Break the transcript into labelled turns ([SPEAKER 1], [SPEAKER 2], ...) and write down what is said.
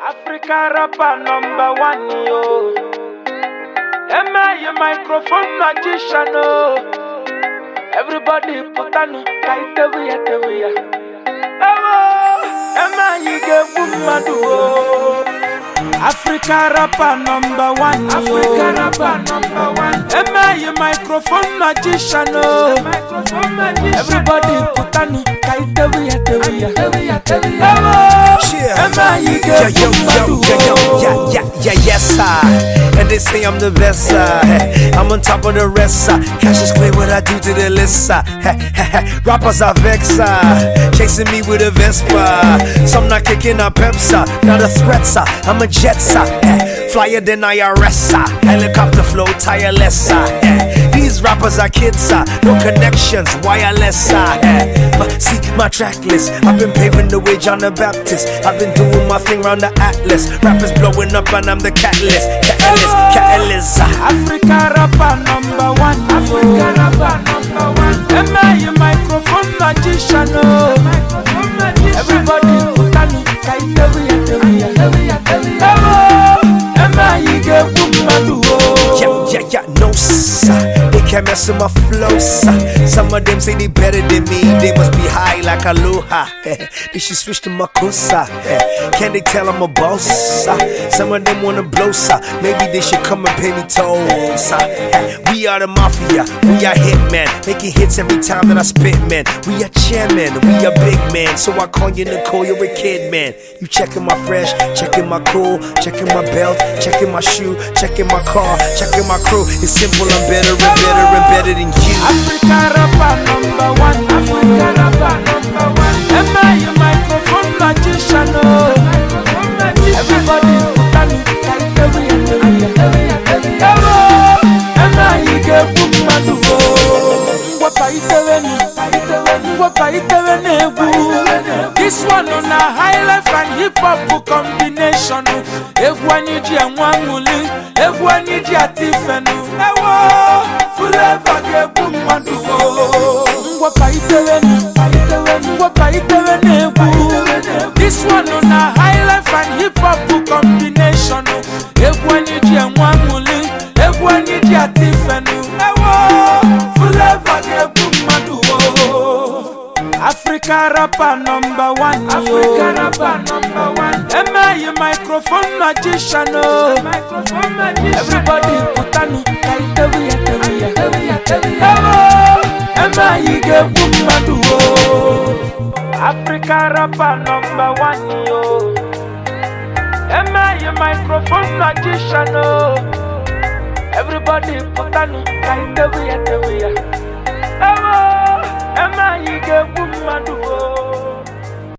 [SPEAKER 1] Africa rapper #1, yo. Am I a microphone magician, oh? Everybody put on kaite we. Am I a good Africa rapper #1, Africa rapper #1. Am I a microphone magician, oh? Everybody put on kaite we.
[SPEAKER 2] Yes, and they say I'm the best, I'm on top of the rest, cash is clear what I do to the list, rappers are vexed, chasing me with a Vespa, some not kicking a Pepsi, not a threat, I'm a jet, flyer than IRS, helicopter flow tireless, these rappers are kids, no connections, wireless, but see my track list, I've been paving the way, John the Baptist, I've been doing my thing round the Atlas, rappers blowing up and I'm the catalyst.
[SPEAKER 1] Africa rapper #1, Africa rapper #1. Am I a microphone magician, oh? Everybody put on kaite we. Am I a good
[SPEAKER 2] Yeah, no sir. They can't mess with my flow, sir. Some of them say they better than me. They must be high like Aloha. They should switch to Makosa. Can they tell I'm a boss? Some of them wanna blow, sir. Maybe they should come and pay me tolls. We are the mafia, we are hitmen, making hits every time that I spit, man. We are chairman, we are big man. So I call you Nicole, you're a kid, man. You checking my fresh, checking my cool, checking my belt, checking my shoe, checking my car, checking my crew. It's simple, I'm better and better and better than you.
[SPEAKER 1] Africa rapper #1, Africa rapper #1. Am I a microphone magician, oh? Everybody put on kaite we. Am I a good This one on a high life and hip hop combination. Everyone need you and one muli. Everyone need you a Tiffany. Forever get boom madu. This one on a high life and hip hop combination. Everyone need you and one muli. Everyone need you a Tiffany. Forever get boom madu. Africa rapper #1, Africa rapper #1. Am I a microphone magician, oh? Everybody put on kaite we. Am I a good madu? Africa rapper #1, yo. Am I a microphone magician, oh? Everybody put on kaite we.